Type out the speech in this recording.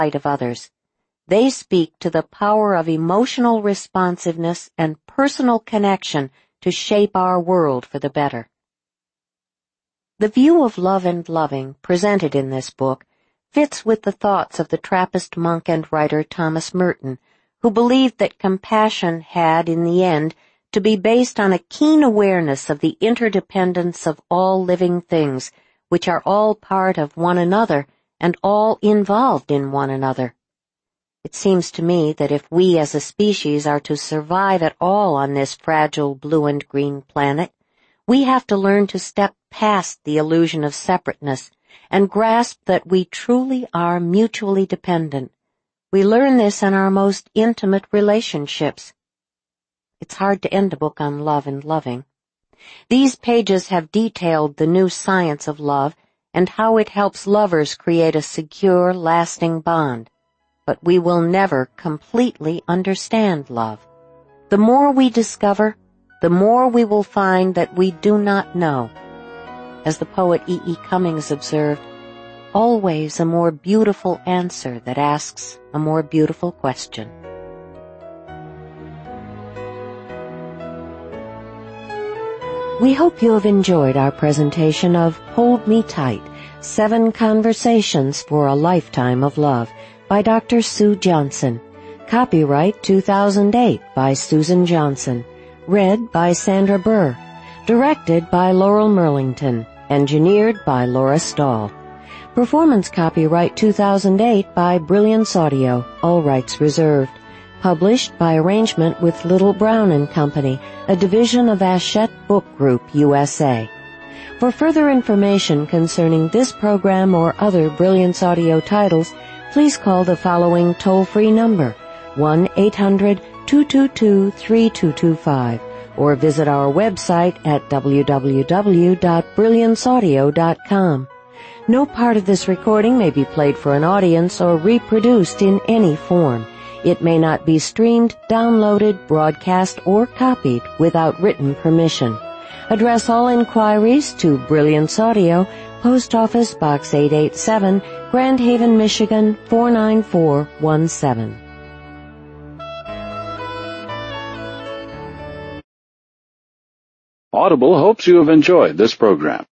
light of others. They speak to the power of emotional responsiveness and personal connection to shape our world for the better. The view of love and loving presented in this book fits with the thoughts of the Trappist monk and writer Thomas Merton, who believed that compassion had, in the end, to be based on a keen awareness of the interdependence of all living things, which are all part of one another and all involved in one another. It seems to me that if we as a species are to survive at all on this fragile blue and green planet, we have to learn to step past the illusion of separateness and grasp that we truly are mutually dependent. We learn this in our most intimate relationships. It's hard to end a book on love and loving. These pages have detailed the new science of love and how it helps lovers create a secure, lasting bond. But we will never completely understand love. The more we discover, the more we will find that we do not know. As the poet E. E. Cummings observed, always a more beautiful answer that asks a more beautiful question. We hope you have enjoyed our presentation of Hold Me Tight, 7 Conversations for a Lifetime of Love by Dr. Sue Johnson. Copyright 2008 by Susan Johnson. Read by Sandra Burr. Directed by Laurel Merlington. Engineered by Laura Stahl. Performance copyright 2008 by Brilliance Audio. All rights reserved. Published by arrangement with Little Brown and Company, a division of Hachette Book Group, USA. For further information concerning this program or other Brilliance Audio titles, please call the following toll-free number, 1-800-222-3225, or visit our website at www.brillianceaudio.com. No part of this recording may be played for an audience or reproduced in any form. It may not be streamed, downloaded, broadcast, or copied without written permission. Address all inquiries to Brilliance Audio, Post Office Box 887, Grand Haven, Michigan 49417. Audible hopes you have enjoyed this program.